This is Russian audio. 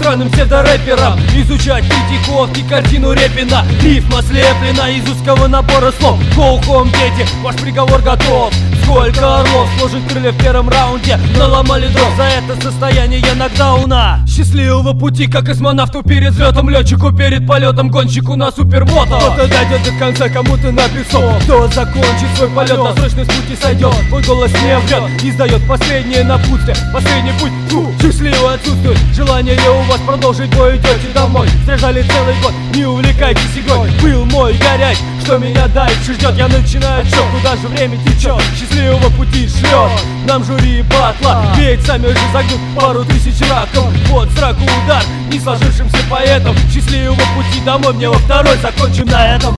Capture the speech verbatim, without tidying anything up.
странным псевдорэперам изучать критиковки, картину Репина. Рифма слеплена из узкого набора слов. Go home, дети, ваш приговор готов. Сколько орлов сложит крылья в первом раунде, наломали дров за это состояние нокдауна. Счастливого пути, как космонавту перед взлетом, летчику перед полетом, гонщику на супермото. Кто-то дойдет до конца, кому-то написал, кто закончит свой полет, на срочной с пути сойдет. Мой голос не врет, издает последнее напутствие. Последний путь, фу, счастливо отсутствует. Желание ли у вас продолжить бой, идете домой? Страждали целый год, не увлекайтесь игрой. Был мой горяч, что меня дальше ждет. Я начинаю отчет, куда же время течет. Счастливого пути шлет нам жюри батла, ведь сами же загнут пару тысяч раков. Вот сраку удар не сложившимся поэтам. Счастливого пути домой, мне во второй, закончим на этом.